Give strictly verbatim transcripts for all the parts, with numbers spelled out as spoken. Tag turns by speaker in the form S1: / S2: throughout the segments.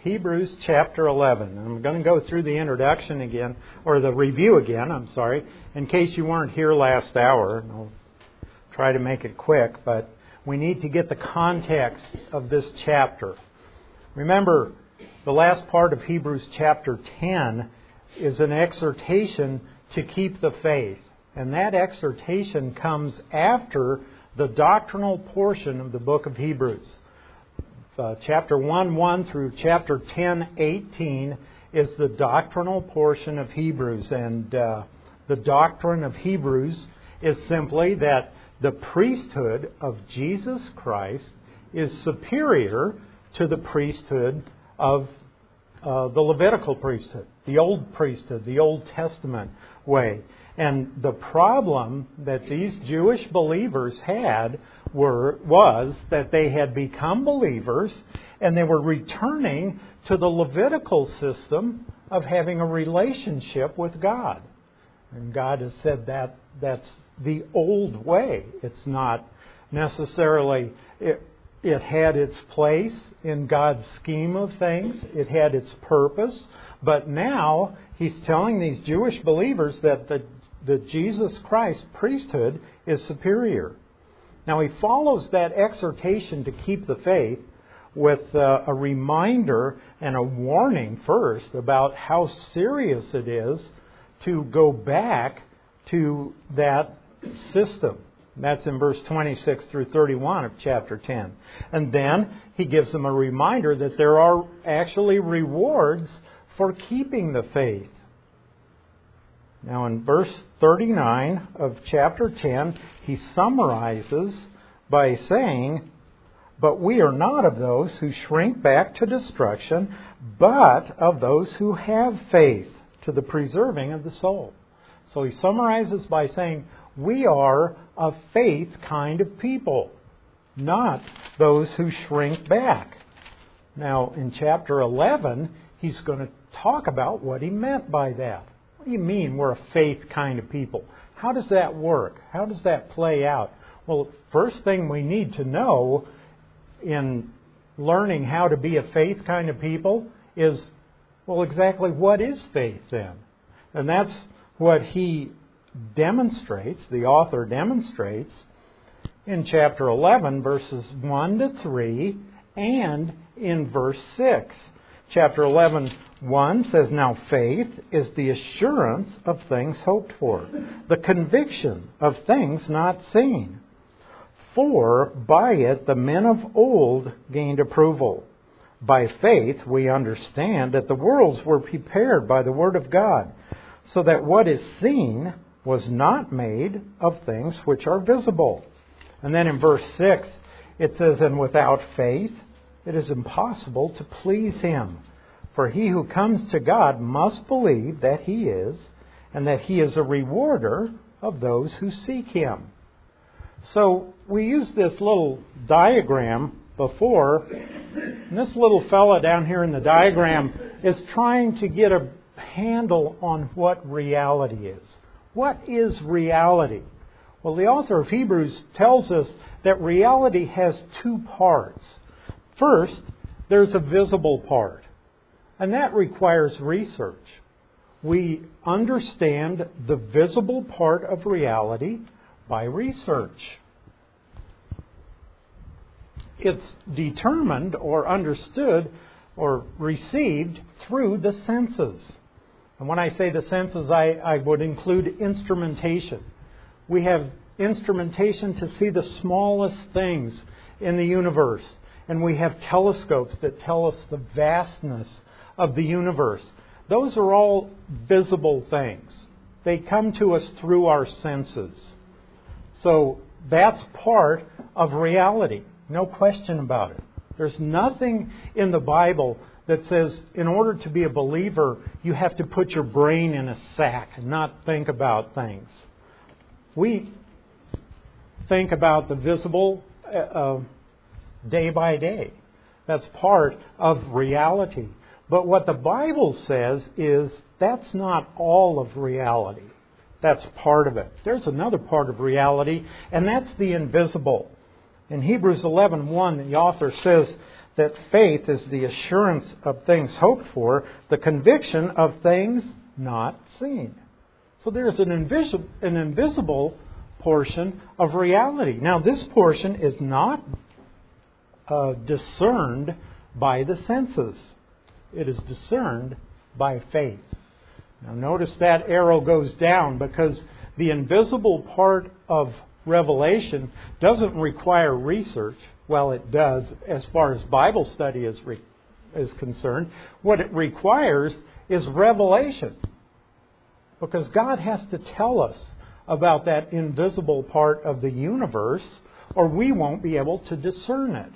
S1: Hebrews chapter eleven. I'm going to go through the introduction again, or the review again, I'm sorry, in case you weren't here last hour. And I'll try to make it quick, but we need to get the context of this chapter. Remember, the last part of Hebrews chapter ten is an exhortation to keep the faith. And that exhortation comes after the doctrinal portion of the book of Hebrews. Uh, chapter one one through chapter ten eighteen is the doctrinal portion of Hebrews. And uh, the doctrine of Hebrews is simply that the priesthood of Jesus Christ is superior to the priesthood of uh, the Levitical priesthood, the old priesthood, the Old Testament way. And the problem that these Jewish believers had were was that they had become believers and they were returning to the Levitical system of having a relationship with God. And God has said that that's the old way. It's not necessarily... It, It had its place in God's scheme of things. It had its purpose. But now He's telling these Jewish believers that the, the Jesus Christ priesthood is superior. Now He follows that exhortation to keep the faith with uh, a reminder and a warning first about how serious it is to go back to that system. That's in verse twenty-six through thirty-one of chapter ten. And then He gives them a reminder that there are actually rewards for keeping the faith. Now in verse thirty-nine of chapter ten, He summarizes by saying, "But we are not of those who shrink back to destruction, but of those who have faith to the preserving of the soul." So He summarizes by saying, we are a faith kind of people, not those who shrink back. Now, in chapter eleven, He's going to talk about what He meant by that. What do you mean we're a faith kind of people? How does that work? How does that play out? Well, first thing we need to know in learning how to be a faith kind of people is, well, exactly what is faith then? And that's what he demonstrates, the author demonstrates, in chapter eleven, verses one to three, and in verse six. Chapter eleven, one says, "Now faith is the assurance of things hoped for, the conviction of things not seen. For by it the men of old gained approval. By faith we understand that the worlds were prepared by the word of God, so that what is seen was not made of things which are visible." And then in verse six, it says, "And without faith it is impossible to please Him. For he who comes to God must believe that He is, and that He is a rewarder of those who seek Him." So we used this little diagram before. And this little fella down here in the diagram is trying to get a handle on what reality is. What is reality? Well, the author of Hebrews tells us that reality has two parts. First, there's a visible part, and that requires research. We understand the visible part of reality by research. It's determined or understood or received through the senses. And when I say the senses, I, I would include instrumentation. We have instrumentation to see the smallest things in the universe. And we have telescopes that tell us the vastness of the universe. Those are all visible things. They come to us through our senses. So that's part of reality. No question about it. There's nothing in the Bible that says in order to be a believer, you have to put your brain in a sack and not think about things. We think about the visible uh, day by day. That's part of reality. But what the Bible says is that's not all of reality. That's part of it. There's another part of reality, and that's the invisible. In Hebrews eleven one, the author says that faith is the assurance of things hoped for, the conviction of things not seen. So there's an invisible, an invisible portion of reality. Now, this portion is not uh, discerned by the senses. It is discerned by faith. Now, notice that arrow goes down because the invisible part of Revelation doesn't require research. Well, it does as far as Bible study is, re- is concerned. What it requires is revelation. Because God has to tell us about that invisible part of the universe, or we won't be able to discern it.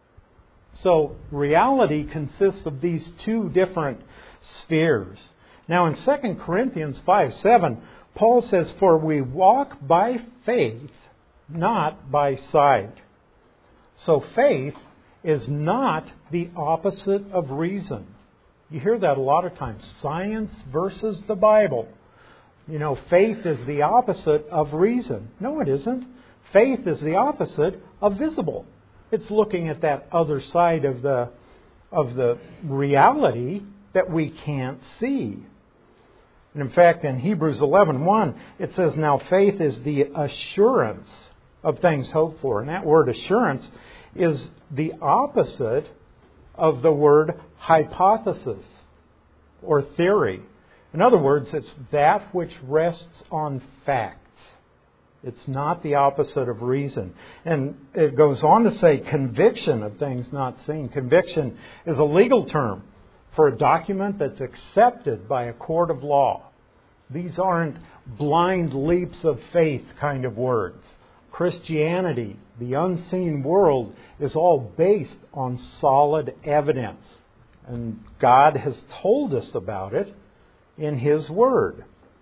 S1: So reality consists of these two different spheres. Now in Second Corinthians five seven, Paul says, "For we walk by faith, not by sight." So faith is not the opposite of reason. You hear that a lot of times. Science versus the Bible. You know, faith is the opposite of reason. No, it isn't. Faith is the opposite of visible. It's looking at that other side of the of the reality that we can't see. And in fact, in Hebrews eleven one, it says, "Now faith is the assurance of things hoped for." And that word assurance is the opposite of the word hypothesis or theory. In other words, it's that which rests on facts. It's not the opposite of reason. And it goes on to say conviction of things not seen. Conviction is a legal term for a document that's accepted by a court of law. These aren't blind leaps of faith kind of words. Christianity, the unseen world, is all based on solid evidence. And God has told us about it in His Word.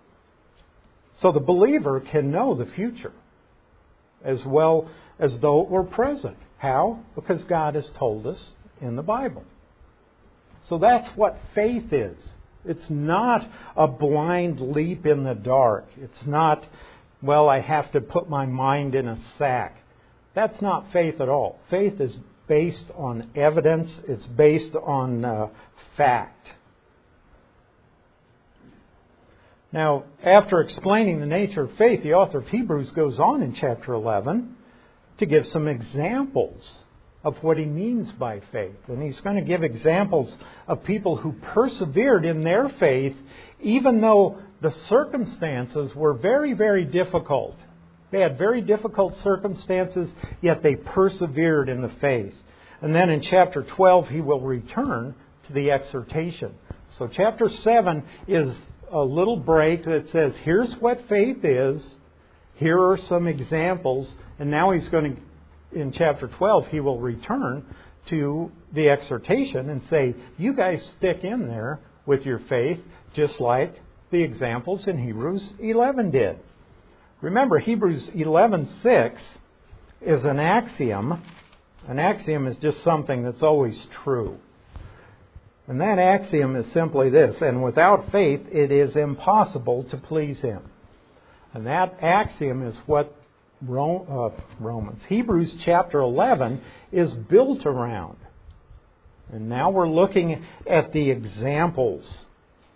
S1: So the believer can know the future as well as though it were present. How? Because God has told us in the Bible. So that's what faith is. It's not a blind leap in the dark. It's not, well, I have to put my mind in a sack. That's not faith at all. Faith is based on evidence. It's based on uh, fact. Now, after explaining the nature of faith, the author of Hebrews goes on in chapter eleven to give some examples of what he means by faith. And he's going to give examples of people who persevered in their faith even though the circumstances were very, very difficult. They had very difficult circumstances, yet they persevered in the faith. And then in chapter twelve, he will return to the exhortation. So chapter seven is a little break that says, here's what faith is, here are some examples, and now he's going to, in chapter twelve, he will return to the exhortation and say, you guys stick in there with your faith, just like the examples in Hebrews eleven did. Remember, Hebrews eleven six is an axiom. An axiom is just something that's always true. And that axiom is simply this: and without faith it is impossible to please Him. And that axiom is what Romans, Hebrews chapter eleven is built around. And now we're looking at the examples.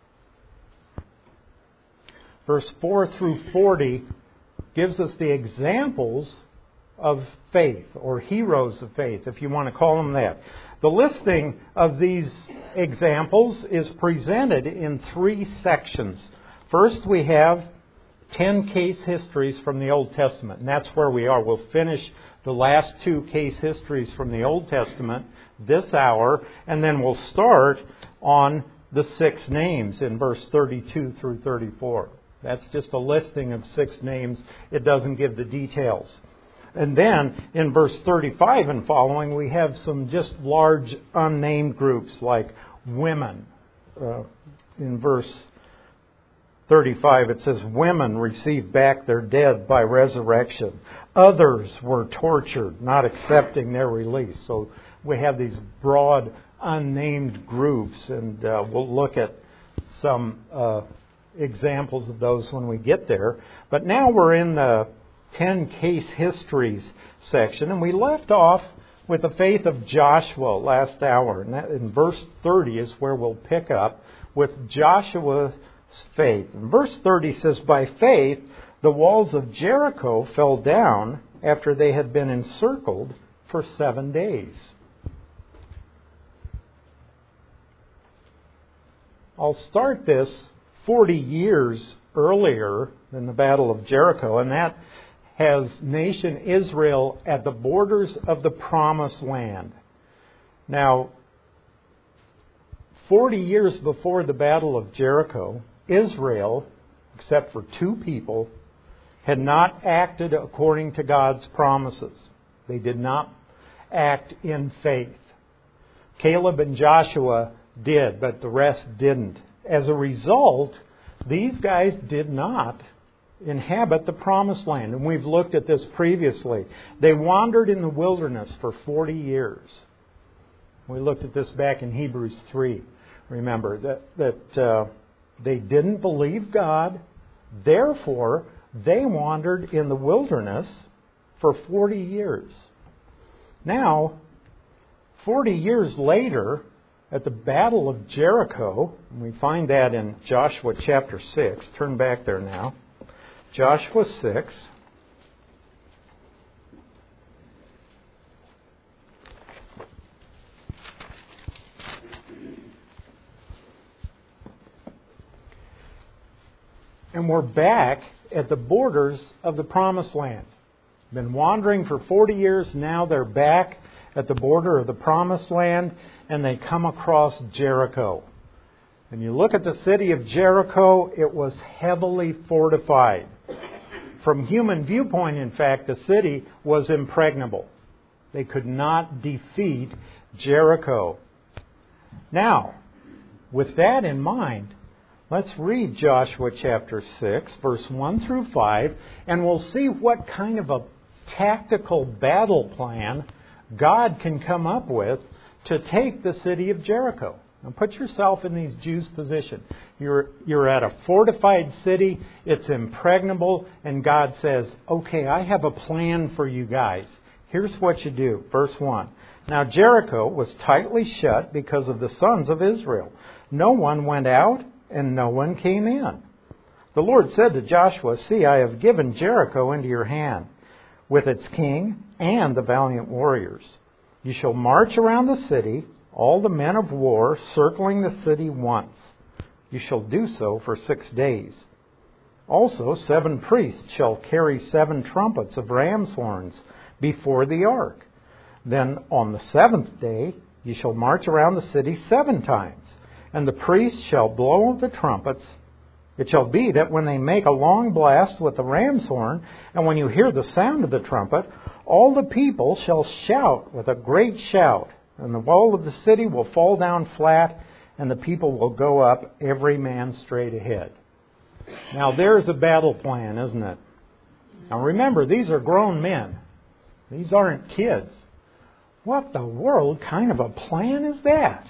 S1: Verse four through forty gives us the examples of faith, or heroes of faith, if you want to call them that. The listing of these examples is presented in three sections. First, we have ten case histories from the Old Testament, and that's where we are. We'll finish the last two case histories from the Old Testament this hour, and then we'll start on the six names in verse thirty-two through thirty-four. That's just a listing of six names. It doesn't give the details. And then in verse thirty-five and following, we have some just large unnamed groups like women. Uh, in verse thirty-five, it says, women received back their dead by resurrection. Others were tortured, not accepting their release. So we have these broad unnamed groups, and uh, we'll look at some uh, examples of those when we get there. But now we're in the ten case histories section, and we left off with the faith of Joshua last hour. And that, in verse thirty is where we'll pick up with Joshua's faith. And verse thirty says, by faith, the walls of Jericho fell down after they had been encircled for seven days. I'll start this forty years earlier than the Battle of Jericho, and that has nation Israel at the borders of the Promised Land. Now, forty years before the Battle of Jericho, Israel, except for two people, had not acted according to God's promises. They did not act in faith. Caleb and Joshua did, but the rest didn't. As a result, these guys did not inhabit the Promised Land. And we've looked at this previously. They wandered in the wilderness for forty years. We looked at this back in Hebrews three. Remember that, that uh, they didn't believe God. Therefore, they wandered in the wilderness for forty years. Now, forty years later, at the Battle of Jericho, and we find that in Joshua chapter six. Turn back there now. Joshua six. And we're back at the borders of the Promised Land. Been wandering for forty years. Now they're back at the border of the Promised Land, and they come across Jericho. And you look at the city of Jericho, it was heavily fortified. From human viewpoint, in fact, the city was impregnable. They could not defeat Jericho. Now, with that in mind, let's read Joshua chapter six, verse one through five, and we'll see what kind of a tactical battle plan God can come up with to take the city of Jericho. Now put yourself in these Jews' position. You're, you're at a fortified city, it's impregnable, and God says, okay, I have a plan for you guys. Here's what you do. Verse one. Now Jericho was tightly shut because of the sons of Israel. No one went out and no one came in. The Lord said to Joshua, see, I have given Jericho into your hand, with its king and the valiant warriors. You shall march around the city, all the men of war, circling the city once. You shall do so for six days. Also, seven priests shall carry seven trumpets of ram's horns before the ark. Then on the seventh day, you shall march around the city seven times, and the priests shall blow the trumpets. It shall be that when they make a long blast with the ram's horn, and when you hear the sound of the trumpet, all the people shall shout with a great shout, and the wall of the city will fall down flat, and the people will go up, every man straight ahead. Now there's a battle plan, isn't it? Now remember, these are grown men. These aren't kids. What the world kind of a plan is that?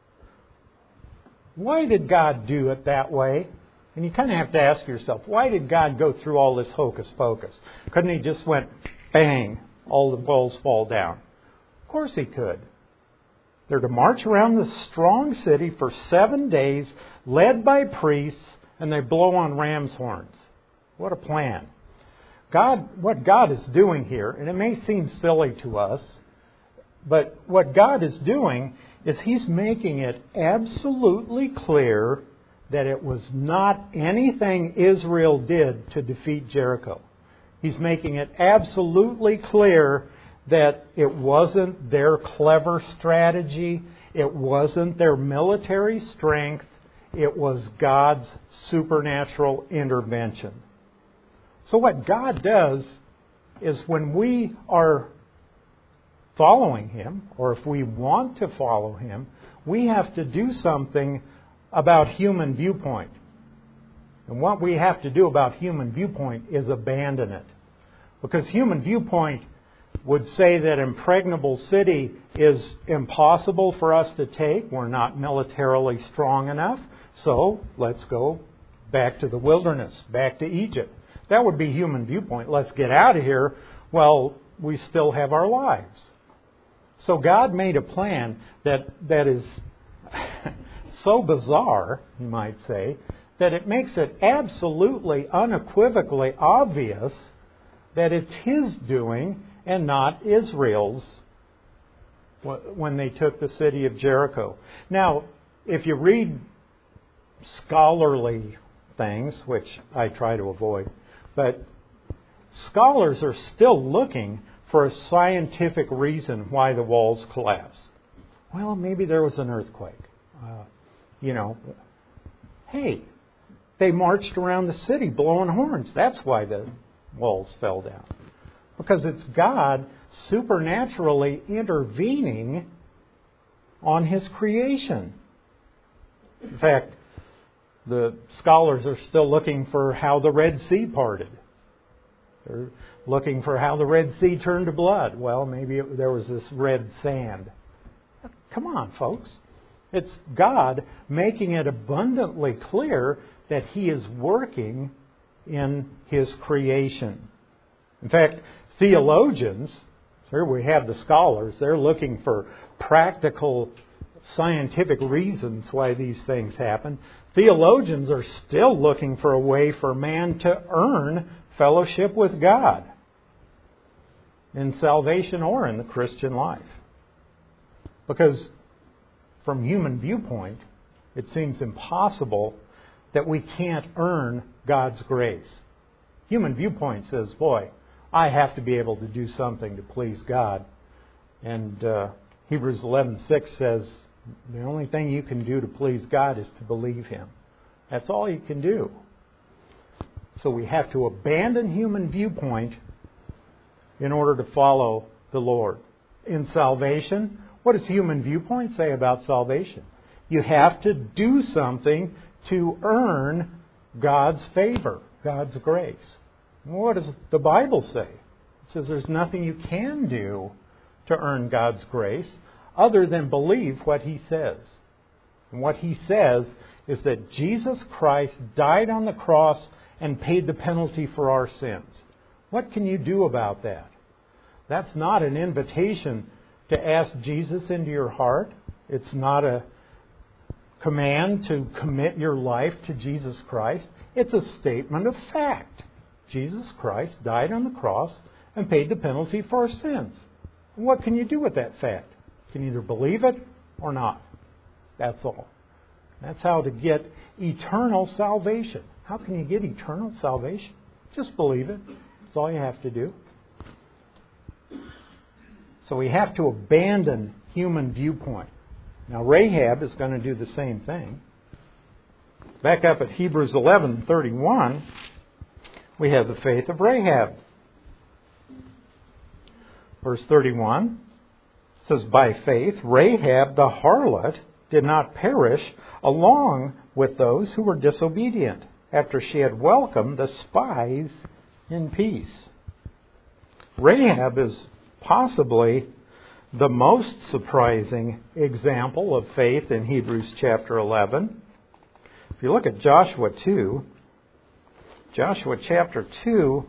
S1: Why did God do it that way? And you kind of have to ask yourself, why did God go through all this hocus pocus? Couldn't He just went, bang, all the walls fall down? Of course He could. They're to march around the strong city for seven days, led by priests, and they blow on ram's horns. What a plan. God, what God is doing here, and it may seem silly to us, but what God is doing is He's making it absolutely clear that it was not anything Israel did to defeat Jericho. He's making it absolutely clear that it wasn't their clever strategy, it wasn't their military strength, it was God's supernatural intervention. So what God does is when we are following Him, or if we want to follow Him, we have to do something about human viewpoint. And what we have to do about human viewpoint is abandon it. Because human viewpoint would say that impregnable city is impossible for us to take. We're not militarily strong enough. So let's go back to the wilderness, back to Egypt. That would be human viewpoint. Let's get out of here while we still have our lives. So God made a plan that that is so bizarre, you might say, that it makes it absolutely, unequivocally obvious that it's His doing and not Israel's when they took the city of Jericho. Now, if you read scholarly things, which I try to avoid, but scholars are still looking for a scientific reason why the walls collapsed. Well, maybe there was an earthquake. Uh, you know, hey, they marched around the city blowing horns. That's why the walls fell down. Because it's God supernaturally intervening on His creation. In fact, the scholars are still looking for how the Red Sea parted. They're looking for how the Red Sea turned to blood. Well, maybe it, there was this red sand. Come on, folks. It's God making it abundantly clear that He is working in His creation. In fact, theologians, here we have the scholars, they're looking for practical scientific reasons why these things happen. Theologians are still looking for a way for man to earn fellowship with God in salvation or in the Christian life. Because from human viewpoint, it seems impossible that we can't earn God's grace. Human viewpoint says, boy, I have to be able to do something to please God. And uh, Hebrews eleven six says, the only thing you can do to please God is to believe Him. That's all you can do. So we have to abandon human viewpoint in order to follow the Lord. In salvation, what does human viewpoint say about salvation? You have to do something to earn God's favor, God's grace. What does the Bible say? It says there's nothing you can do to earn God's grace other than believe what He says. And what He says is that Jesus Christ died on the cross and paid the penalty for our sins. What can you do about that? That's not an invitation to ask Jesus into your heart. It's not a command to commit your life to Jesus Christ. It's a statement of fact. Jesus Christ died on the cross and paid the penalty for our sins. What can you do with that fact? You can either believe it or not. That's all. That's how to get eternal salvation. How can you get eternal salvation? Just believe it. That's all you have to do. So we have to abandon human viewpoint. Now Rahab is going to do the same thing. Back up at Hebrews eleven thirty-one, we have the faith of Rahab. Verse thirty-one says, by faith Rahab the harlot did not perish along with those who were disobedient, after she had welcomed the spies in peace. Rahab is possibly the most surprising example of faith in Hebrews chapter eleven. If you look at Joshua two, Joshua chapter two,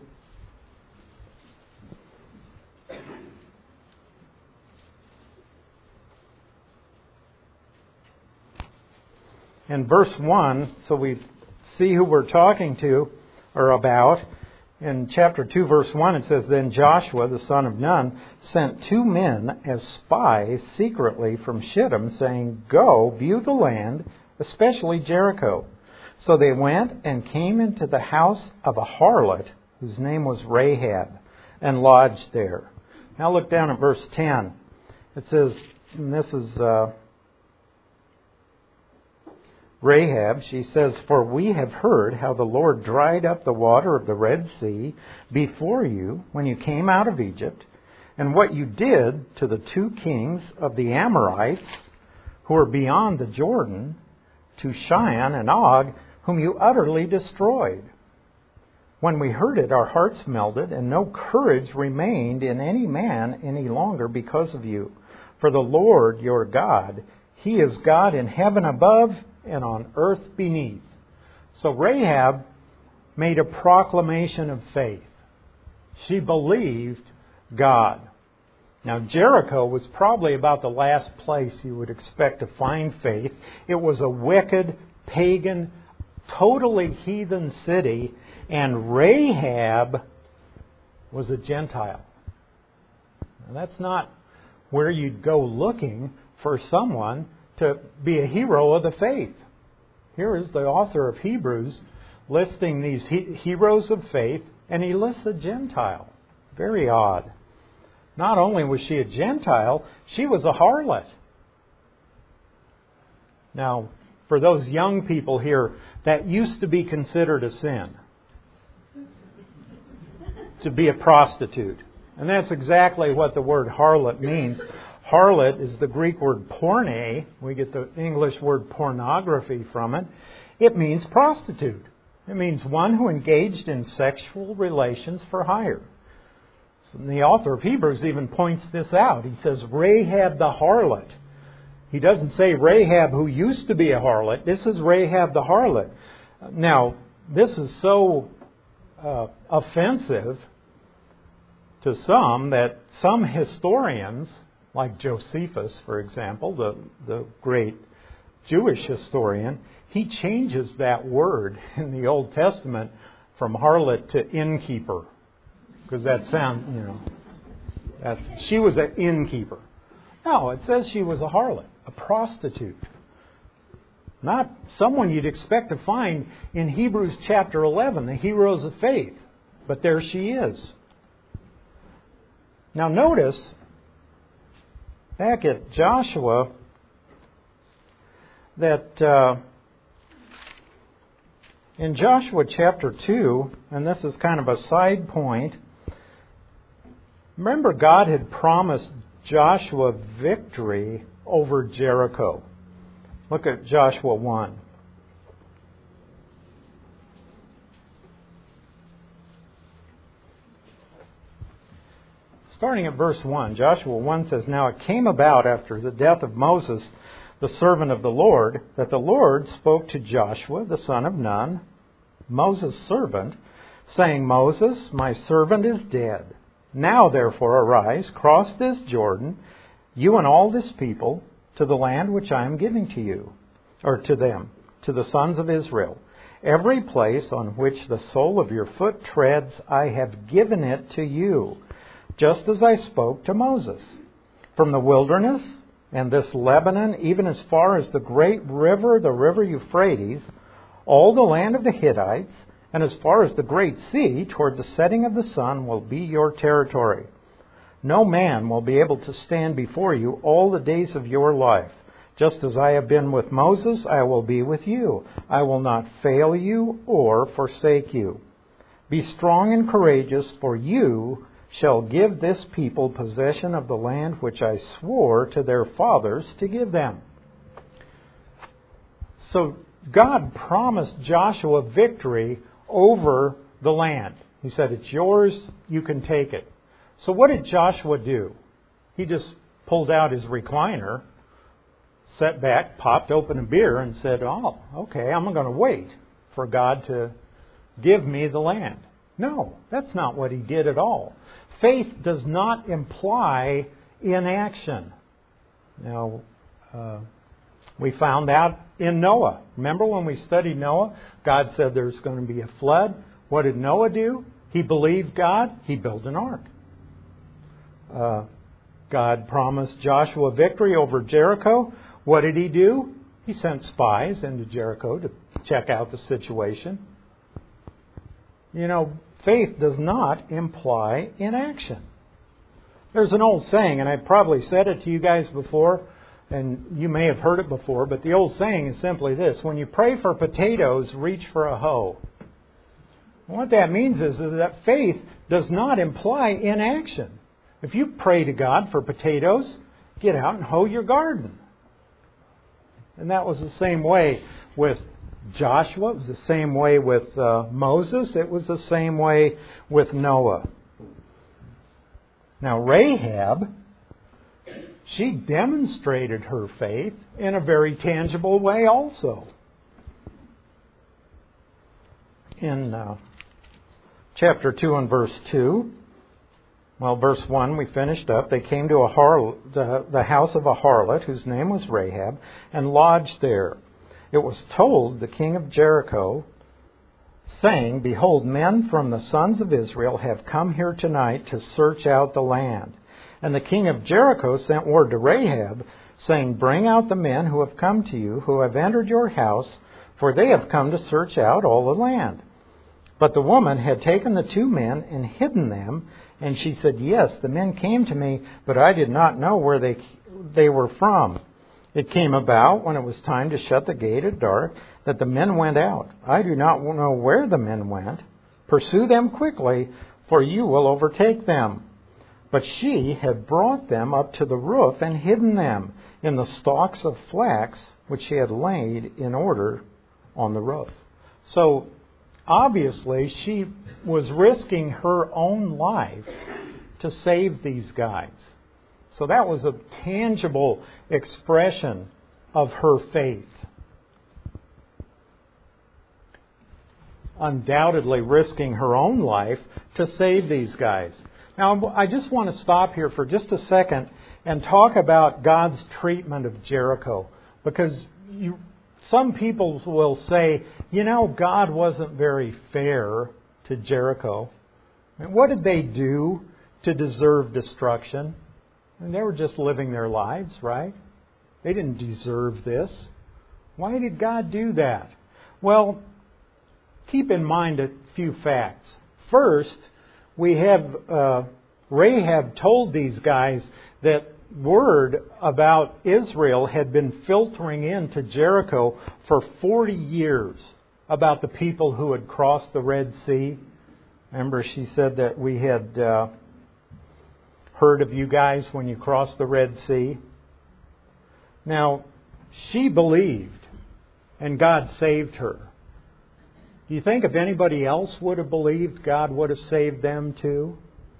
S1: and verse one, so we see who we're talking to or about. In chapter two, verse one, it says, then Joshua, the son of Nun, sent two men as spies secretly from Shittim, saying, go, view the land, especially Jericho. So they went and came into the house of a harlot, whose name was Rahab, and lodged there. Now look down at verse ten. It says, and this is uh, Rahab, she says, for we have heard how the Lord dried up the water of the Red Sea before you when you came out of Egypt, and what you did to the two kings of the Amorites who are beyond the Jordan, to Shion and Og, whom you utterly destroyed. When we heard it, our hearts melted, and no courage remained in any man any longer because of you. For the Lord your God, He is God in heaven above and on earth beneath. So Rahab made a proclamation of faith. She believed God. Now, Jericho was probably about the last place you would expect to find faith. It was a wicked, pagan, totally heathen city, and Rahab was a Gentile. Now, that's not where you'd go looking for someone to be a hero of the faith. Here is the author of Hebrews listing these he- heroes of faith, and he lists a Gentile. Very odd. Not only was she a Gentile, she was a harlot. Now, for those young people here, that used to be considered a sin, to be a prostitute. And that's exactly what the word harlot means. Harlot is the Greek word porne. We get the English word pornography from it. It means prostitute. It means one who engaged in sexual relations for hire. And the author of Hebrews even points this out. He says, Rahab the harlot. He doesn't say Rahab who used to be a harlot. This is Rahab the harlot. Now, this is so uh, offensive to some that some historians, like Josephus, for example, the, the great Jewish historian, he changes that word in the Old Testament from harlot to innkeeper. Because that sounds, you know, that she was an innkeeper. No, it says she was a harlot, a prostitute. Not someone you'd expect to find in Hebrews chapter eleven, the heroes of faith. But there she is. Now notice, back at Joshua, that uh, in Joshua chapter two, and this is kind of a side point, remember, God had promised Joshua victory over Jericho. Look at Joshua one. Starting at verse one, Joshua one says, Now it came about after the death of Moses, the servant of the Lord, that the Lord spoke to Joshua, the son of Nun, Moses' servant, saying, Moses, my servant is dead. Now, therefore, arise, cross this Jordan, you and all this people, to the land which I am giving to you, or to them, to the sons of Israel. Every place on which the sole of your foot treads, I have given it to you, just as I spoke to Moses. From the wilderness and this Lebanon, even as far as the great river, the river Euphrates, all the land of the Hittites, and as far as the great sea, toward the setting of the sun, will be your territory. No man will be able to stand before you all the days of your life. Just as I have been with Moses, I will be with you. I will not fail you or forsake you. Be strong and courageous, for you shall give this people possession of the land which I swore to their fathers to give them. So God promised Joshua victory over the land. He said, it's yours, you can take it. So what did Joshua do? He just pulled out his recliner, sat back, popped open a beer, and said, oh, okay, I'm going to wait for God to give me the land. No, that's not what he did at all. Faith does not imply inaction. Now, uh, we found out in Noah. Remember when we studied Noah? God said there's going to be a flood. What did Noah do? He believed God. He built an ark. Uh, God promised Joshua victory over Jericho. What did he do? He sent spies into Jericho to check out the situation. You know, faith does not imply inaction. There's an old saying, and I probably said it to you guys before, and you may have heard it before, but the old saying is simply this: when you pray for potatoes, reach for a hoe. And what that means is that faith does not imply inaction. If you pray to God for potatoes, get out and hoe your garden. And that was the same way with Joshua. It was the same way with uh, Moses. It was the same way with Noah. Now Rahab, she demonstrated her faith in a very tangible way also. In uh, chapter two and verse two, Well, verse one, we finished up. They came to a har- the, the house of a harlot, whose name was Rahab, and lodged there. It was told the king of Jericho, saying, Behold, men from the sons of Israel have come here tonight to search out the land. And the king of Jericho sent word to Rahab, saying, Bring out the men who have come to you, who have entered your house, for they have come to search out all the land. But the woman had taken the two men and hidden them, and she said, Yes, the men came to me, but I did not know where they they were from. It came about, when it was time to shut the gate at dark, that the men went out. I do not know where the men went. Pursue them quickly, for you will overtake them. But she had brought them up to the roof and hidden them in the stalks of flax which she had laid in order on the roof. So, obviously, she was risking her own life to save these guys. So that was a tangible expression of her faith. Undoubtedly risking her own life to save these guys. Now, I just want to stop here for just a second and talk about God's treatment of Jericho. Because you, some people will say, you know, God wasn't very fair to Jericho. And what did they do to deserve destruction? And they were just living their lives, right? They didn't deserve this. Why did God do that? Well, keep in mind a few facts. First, we have uh, Rahab told these guys that word about Israel had been filtering into Jericho for forty years about the people who had crossed the Red Sea. Remember, she said that we had uh, heard of you guys when you crossed the Red Sea. Now, she believed, and God saved her. Do you think if anybody else would have believed, God would have saved them too?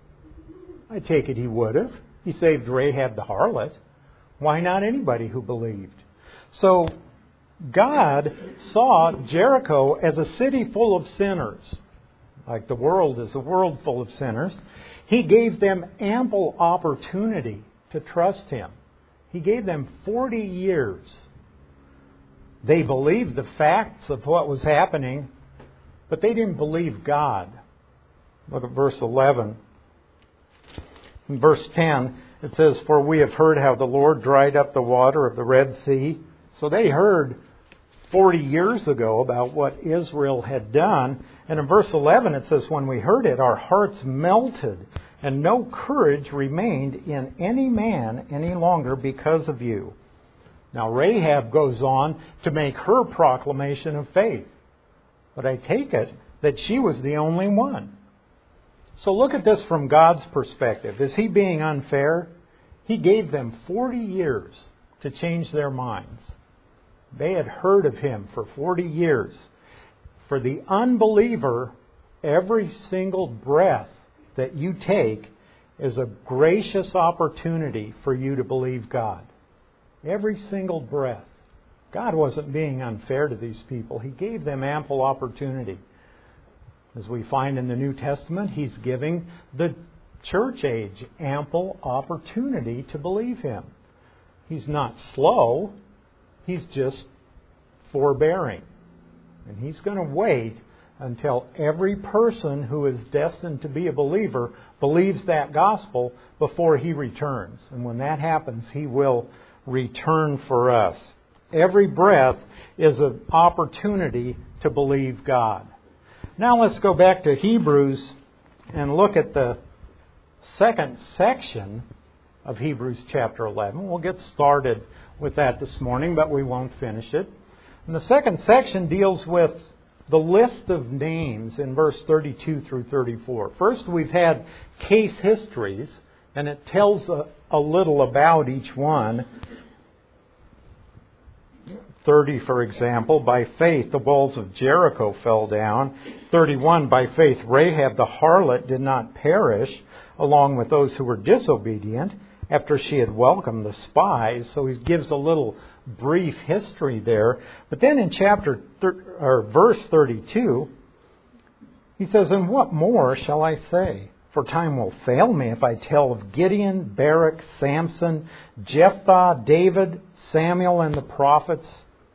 S1: I take it He would have. He saved Rahab the harlot. Why not anybody who believed? So, God saw Jericho as a city full of sinners. Like the world is a world full of sinners. He gave them ample opportunity to trust Him. He gave them forty years. They believed the facts of what was happening, but they didn't believe God. Look at verse eleven. In verse ten, it says, For we have heard how the Lord dried up the water of the Red Sea. So they heard forty years ago about what Israel had done. And in verse eleven it says, When we heard it, our hearts melted, and no courage remained in any man any longer because of you. Now Rahab goes on to make her proclamation of faith. But I take it that she was the only one. So look at this from God's perspective. Is He being unfair? He gave them forty years to change their minds. They had heard of Him for forty years. For the unbeliever, every single breath that you take is a gracious opportunity for you to believe God. Every single breath. God wasn't being unfair to these people. He gave them ample opportunity. As we find in the New Testament, He's giving the church age ample opportunity to believe Him. He's not slow. He's just forbearing. And He's going to wait until every person who is destined to be a believer believes that gospel before He returns. And when that happens, He will return for us. Every breath is an opportunity to believe God. Now let's go back to Hebrews and look at the second section of Hebrews chapter eleven. We'll get started with that this morning, but we won't finish it. And the second section deals with the list of names in verse thirty-two through thirty-four. First, we've had case histories, and it tells a, a little about each one. thirty, for example, by faith the walls of Jericho fell down. thirty-one, by faith Rahab the harlot did not perish, along with those who were disobedient, after she had welcomed the spies. So he gives a little brief history there. But then in chapter thir- or verse thirty-two, he says, And what more shall I say? For time will fail me if I tell of Gideon, Barak, Samson, Jephthah, David, Samuel, and the prophets,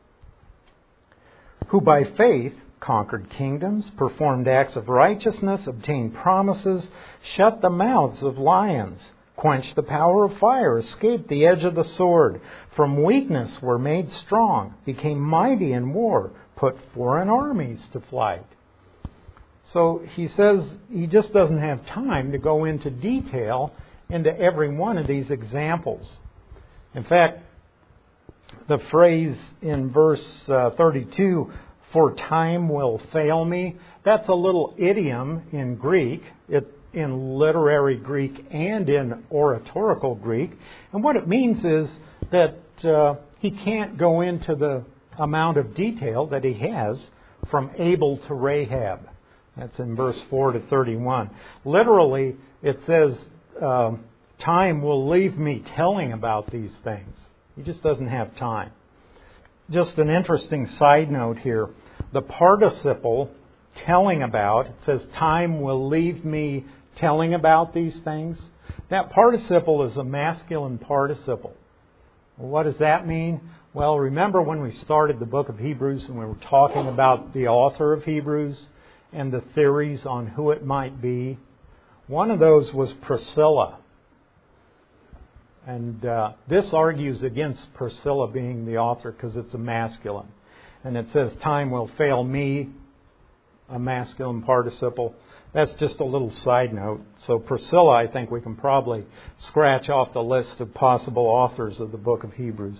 S1: who by faith conquered kingdoms, performed acts of righteousness, obtained promises, shut the mouths of lions, quenched the power of fire, escaped the edge of the sword, from weakness were made strong, became mighty in war, put foreign armies to flight. So he says he just doesn't have time to go into detail into every one of these examples. In fact, the phrase in verse uh, thirty-two, for time will fail me, that's a little idiom in Greek, it, in literary Greek and in oratorical Greek. And what it means is that uh, he can't go into the amount of detail that he has from Abel to Rahab. That's in verse four to thirty-one. Literally, it says, uh, time will leave me telling about these things. He just doesn't have time. Just an interesting side note here. The participle, telling about, it says, time will leave me telling about these things. That participle is a masculine participle. What does that mean? Well, remember when we started the book of Hebrews and we were talking about the author of Hebrews and the theories on who it might be? One of those was Priscilla. And uh, this argues against Priscilla being the author because it's a masculine. And it says, time will fail me, a masculine participle. That's just a little side note. So Priscilla, I think we can probably scratch off the list of possible authors of the book of Hebrews.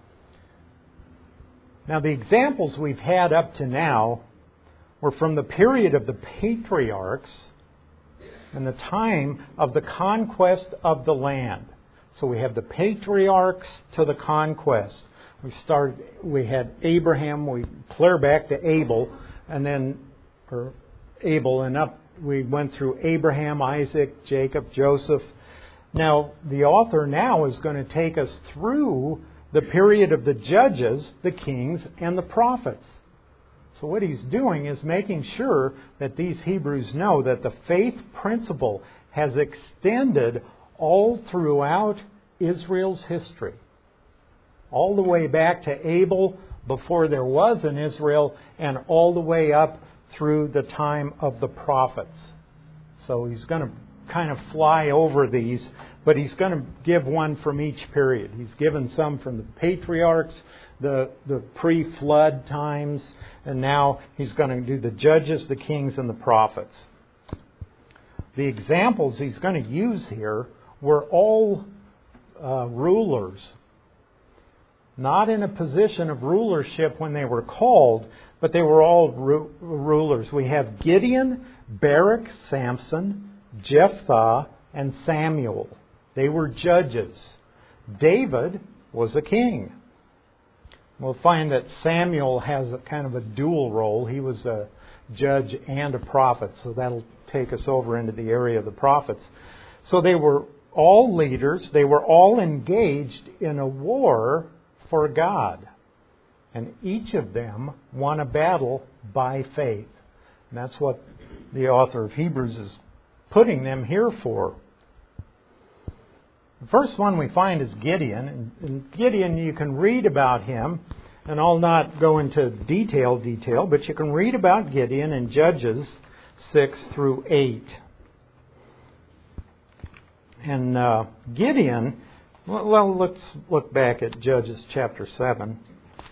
S1: Now, the examples we've had up to now were from the period of the patriarchs and the time of the conquest of the land. So we have the patriarchs to the conquest. We started. We had Abraham. We clear back to Abel, and then or Abel, and up we went through Abraham, Isaac, Jacob, Joseph. Now the author now is going to take us through the period of the judges, the kings, and the prophets. So what he's doing is making sure that these Hebrews know that the faith principle has extended all throughout Israel's history. All the way back to Abel, before there was an Israel, and all the way up through the time of the prophets. So he's going to kind of fly over these, but he's going to give one from each period. He's given some from the patriarchs, the, the pre-flood times, and now he's going to do the judges, the kings, and the prophets. The examples he's going to use here were all uh, rulers. Not in a position of rulership when they were called, but they were all ru- rulers. We have Gideon, Barak, Samson, Jephthah, and Samuel. They were judges. David was a king. We'll find that Samuel has a kind of a dual role. He was a judge and a prophet, so that'll take us over into the area of the prophets. So they were all leaders. They were all engaged in a war for God. And each of them won a battle by faith. And that's what the author of Hebrews is putting them here for. The first one we find is Gideon. And Gideon, you can read about him, and I'll not go into detail, detail, but you can read about Gideon in Judges six through eight. And uh, Gideon, well, let's look back at Judges chapter seven.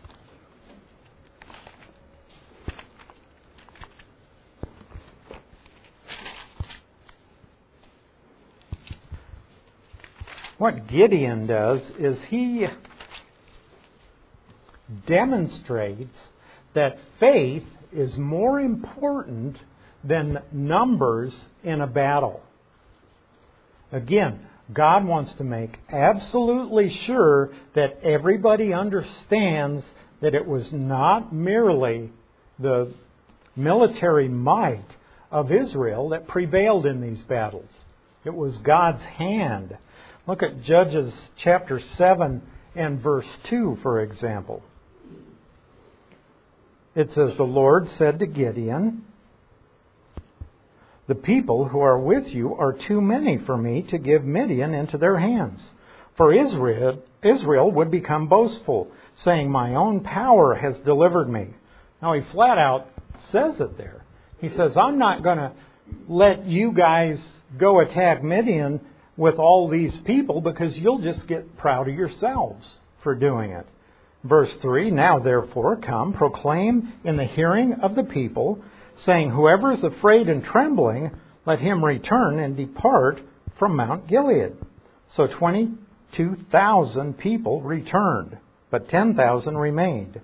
S1: What Gideon does is he demonstrates that faith is more important than numbers in a battle. Again, God wants to make absolutely sure that everybody understands that it was not merely the military might of Israel that prevailed in these battles. It was God's hand. Look at Judges chapter seven and verse two, for example. It says, the Lord said to Gideon, The people who are with you are too many for me to give Midian into their hands. For Israel, Israel would become boastful, saying, my own power has delivered me. Now he flat out says it there. He says, I'm not going to let you guys go attack Midian with all these people because you'll just get proud of yourselves for doing it. Verse three, now therefore come, proclaim in the hearing of the people, saying, whoever is afraid and trembling, let him return and depart from Mount Gilead. So twenty-two thousand people returned, but ten thousand remained.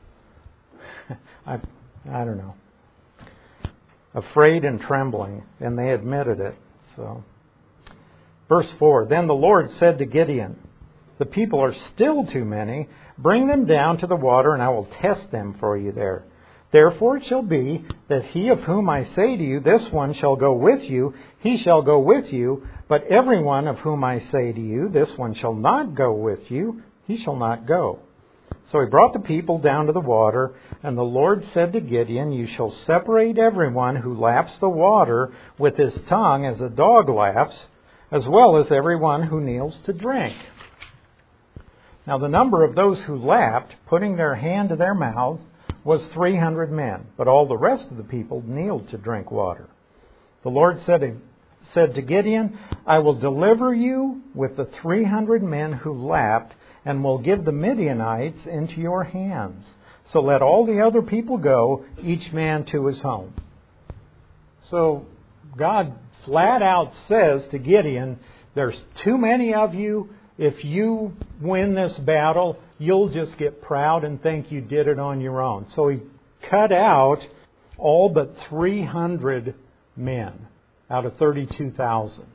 S1: I, I don't know. Afraid and trembling, and they admitted it. So, verse four, then the Lord said to Gideon, the people are still too many. Bring them down to the water, and I will test them for you there. Therefore it shall be that he of whom I say to you, this one shall go with you, he shall go with you. But every one of whom I say to you, this one shall not go with you, he shall not go. So he brought the people down to the water, and the Lord said to Gideon, you shall separate everyone who laps the water with his tongue as a dog laps, as well as everyone who kneels to drink. Now the number of those who lapped, putting their hand to their mouth, was three hundred men, but all the rest of the people kneeled to drink water. The Lord said, said to Gideon, I will deliver you with the three hundred men who lapped, and will give the Midianites into your hands. So let all the other people go, each man to his home. So God flat out says to Gideon, there's too many of you. If you win this battle, you'll just get proud and think you did it on your own. So he cut out all but three hundred men out of thirty-two thousand.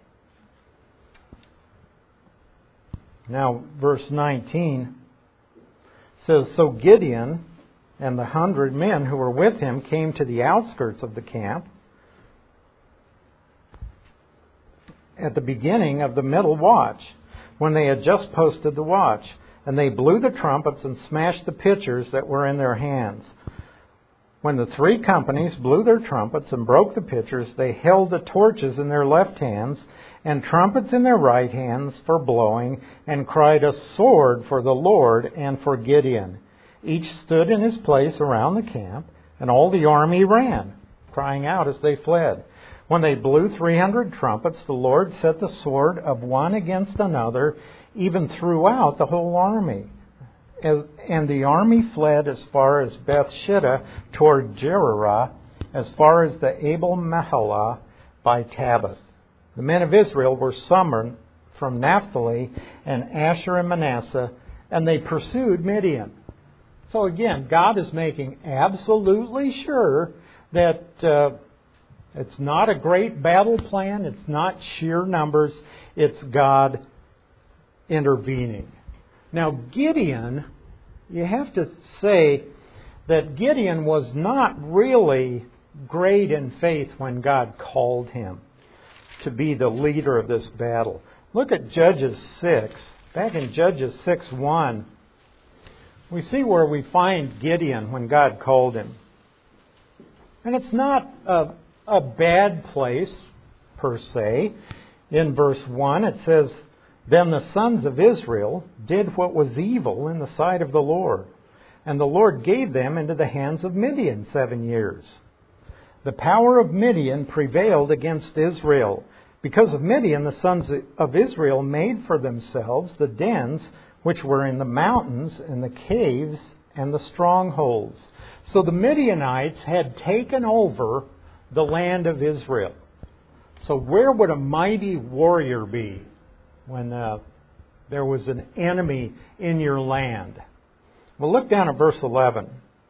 S1: Now, verse nineteen says, so Gideon and the hundred men who were with him came to the outskirts of the camp at the beginning of the middle watch, when they had just posted the watch. And they blew the trumpets and smashed the pitchers that were in their hands. When the three companies blew their trumpets and broke the pitchers, they held the torches in their left hands and trumpets in their right hands for blowing, and cried, a sword for the Lord and for Gideon. Each stood in his place around the camp, and all the army ran, crying out as they fled. When they blew three hundred trumpets, the Lord set the sword of one against another, even throughout the whole army. As, and the army fled as far as Bethshittah toward Jererah, as far as the Abel Meholah by Tabbath. The men of Israel were summoned from Naphtali and Asher and Manasseh, and they pursued Midian. So again, God is making absolutely sure that uh, it's not a great battle plan. It's not sheer numbers. It's God intervening. Now, Gideon, you have to say that Gideon was not really great in faith when God called him to be the leader of this battle. Look at Judges six. Back in Judges six one, we see where we find Gideon when God called him. And it's not a, a bad place, per se. In verse one, it says, then the sons of Israel did what was evil in the sight of the Lord, and the Lord gave them into the hands of Midian seven years. The power of Midian prevailed against Israel. Because of Midian, the sons of Israel made for themselves the dens which were in the mountains and the caves and the strongholds. So the Midianites had taken over the land of Israel. So where would a mighty warrior be when uh, there was an enemy in your land? Well, look down at verse eleven.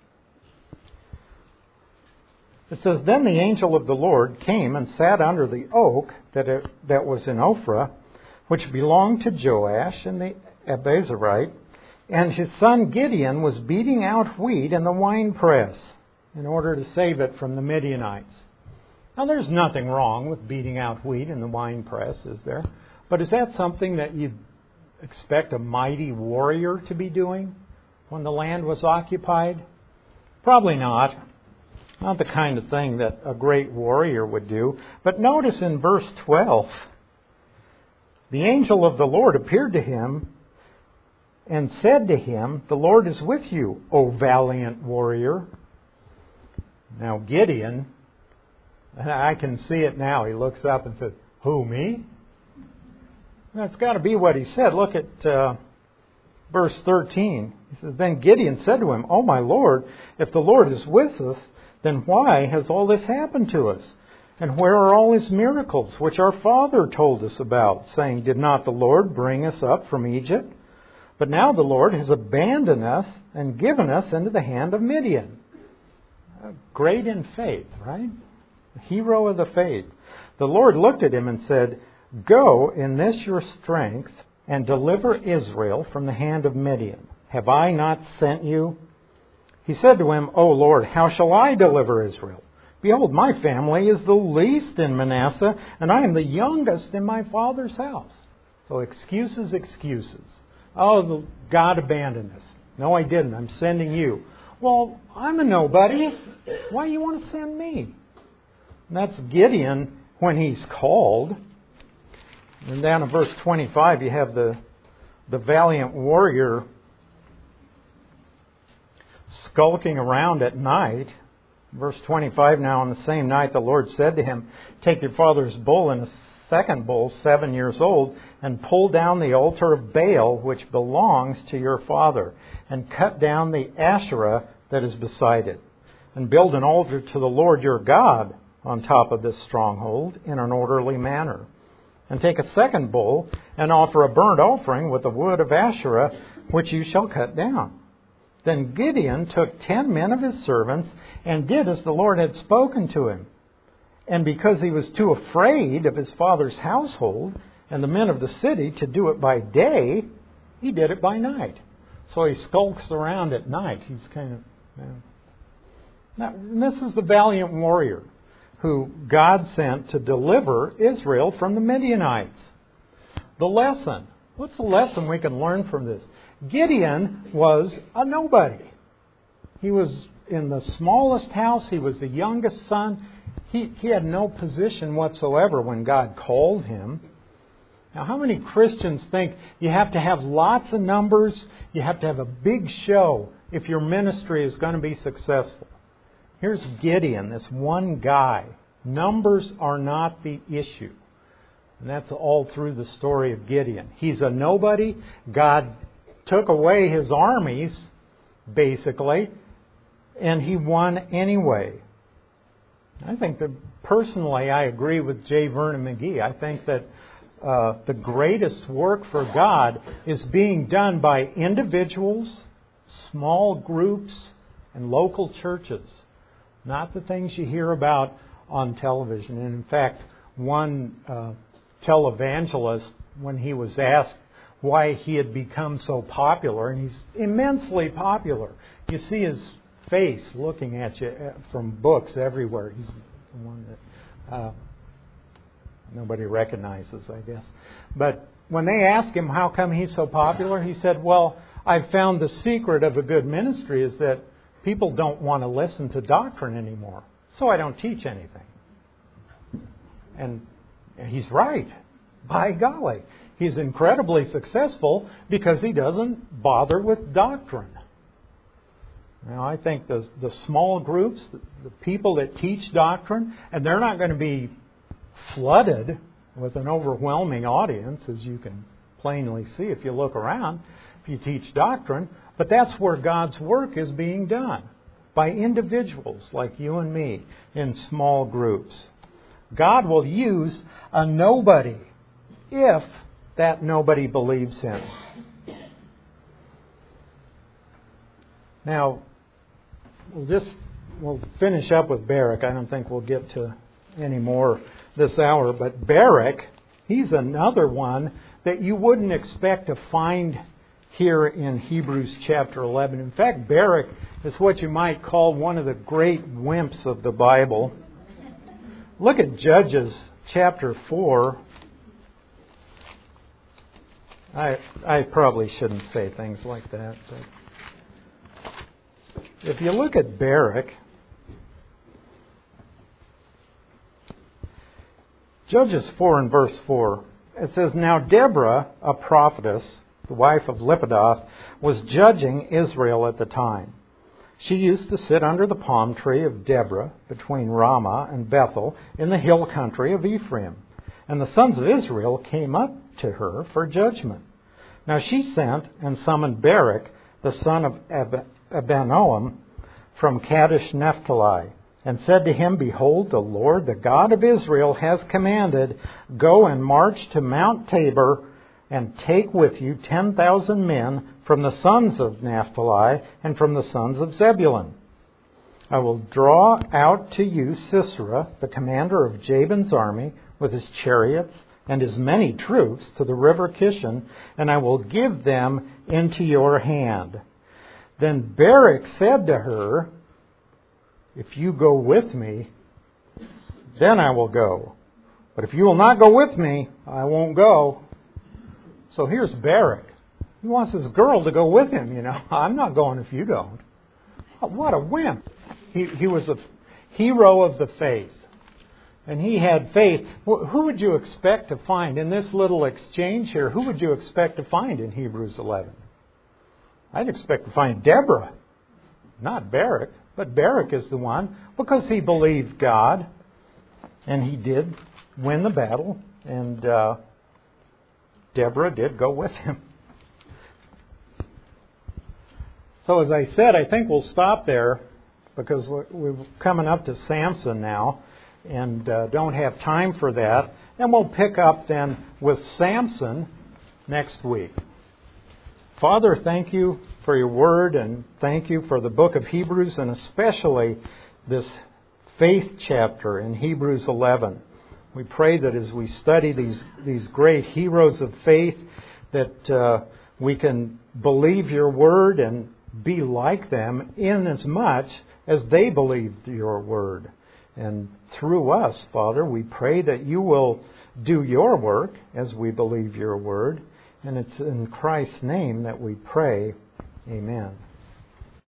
S1: It says, then the angel of the Lord came and sat under the oak that it, that was in Ophrah, which belonged to Joash and the Abiezrite, and his son Gideon was beating out wheat in the winepress in order to save it from the Midianites. Now, there's nothing wrong with beating out wheat in the winepress, is there? But is that something that you'd expect a mighty warrior to be doing when the land was occupied? Probably not. Not the kind of thing that a great warrior would do. But notice in verse twelve, the angel of the Lord appeared to him and said to him, "The Lord is with you, O valiant warrior." Now Gideon, I can see it now. He looks up and says, "Who, me?" That's got to be what he said. Look at uh, verse thirteen. He says, "Then Gideon said to him, 'Oh my Lord, if the Lord is with us, then why has all this happened to us? And where are all his miracles, which our father told us about, saying, Did not the Lord bring us up from Egypt? But now the Lord has abandoned us and given us into the hand of Midian.'" Great in faith, right? Hero of the faith. "The Lord looked at him and said, 'Go in this your strength and deliver Israel from the hand of Midian. Have I not sent you?' He said to him, 'O Lord, how shall I deliver Israel? Behold, my family is the least in Manasseh, and I am the youngest in my father's house.'" So excuses, excuses. "Oh, God abandoned us." "No, I didn't. I'm sending you." "Well, I'm a nobody. Why do you want to send me?" And that's Gideon when he's called. And down in verse twenty-five, you have the, the valiant warrior skulking around at night. Verse twenty-five, "Now on the same night the Lord said to him, 'Take your father's bull and a second bull, seven years old, and pull down the altar of Baal, which belongs to your father, and cut down the Asherah that is beside it, and build an altar to the Lord your God on top of this stronghold in an orderly manner. And take a second bull, and offer a burnt offering with the wood of Asherah, which you shall cut down.' Then Gideon took ten men of his servants and did as the Lord had spoken to him. And because he was too afraid of his father's household and the men of the city to do it by day, he did it by night." So he skulks around at night. He's kind of... You know. Now, this is the valiant warrior who God sent to deliver Israel from the Midianites. The lesson. What's the lesson we can learn from this? Gideon was a nobody. He was in the smallest house. He was the youngest son. He, he had no position whatsoever when God called him. Now, how many Christians think you have to have lots of numbers, you have to have a big show if your ministry is going to be successful? Here's Gideon, this one guy. Numbers are not the issue. And that's all through the story of Gideon. He's a nobody. God took away his armies, basically, and he won anyway. I think that personally I agree with J. Vernon McGee. I think that uh, the greatest work for God is being done by individuals, small groups, and local churches. Not the things you hear about on television. And in fact, one uh, televangelist, when he was asked why he had become so popular, and he's immensely popular. You see his face looking at you from books everywhere. He's the one that uh, nobody recognizes, I guess. But when they asked him how come he's so popular, he said, "Well, I've found the secret of a good ministry is that people don't want to listen to doctrine anymore, so I don't teach anything." And he's right. By golly. He's incredibly successful because he doesn't bother with doctrine. Now, I think the, the small groups, the, the people that teach doctrine, and they're not going to be flooded with an overwhelming audience, as you can plainly see if you look around, if you teach doctrine, but that's where God's work is being done, by individuals like you and me in small groups. God will use a nobody if that nobody believes him. Now, we'll just we'll finish up with Barak. I don't think we'll get to any more this hour, but Barak, he's another one that you wouldn't expect to find here in Hebrews chapter eleven. In fact, Barak is what you might call one of the great wimps of the Bible. Look at Judges chapter four. I I probably shouldn't say things like that, but if you look at Barak, Judges four and verse four, it says, Now Deborah, a prophetess, the wife of Lapidoth, was judging Israel at the time. She used to sit under the palm tree of Deborah between Ramah and Bethel in the hill country of Ephraim. And the sons of Israel came up to her for judgment. Now she sent and summoned Barak, the son of Ab- Abinoam, from Kadesh Naphtali, and said to him, Behold, the Lord, the God of Israel, has commanded, Go and march to Mount Tabor, and take with you ten thousand men from the sons of Naphtali and from the sons of Zebulun. I will draw out to you Sisera, the commander of Jabin's army, with his chariots and his many troops, to the river Kishon, and I will give them into your hand. Then Barak said to her, If you go with me, then I will go. But if you will not go with me, I won't go. So here's Barak. He wants his girl to go with him, you know. I'm not going if you don't. What a wimp. He, he was a hero of the faith. And he had faith. Who would you expect to find in this little exchange here? Who would you expect to find in Hebrews eleven? I'd expect to find Deborah, not Barak. But Barak is the one because he believed God. And he did win the battle. And uh, Deborah did go with him. So as I said, I think we'll stop there because we're, we're coming up to Samson now and uh, don't have time for that. And we'll pick up then with Samson next week. Father, thank you for your word and thank you for the book of Hebrews and especially this faith chapter in Hebrews eleven. We pray that as we study these, these great heroes of faith that uh, we can believe your word and be like them in as much as they believed your word. And through us, Father, we pray that you will do your work as we believe your word. And it's in Christ's name that we pray. Amen.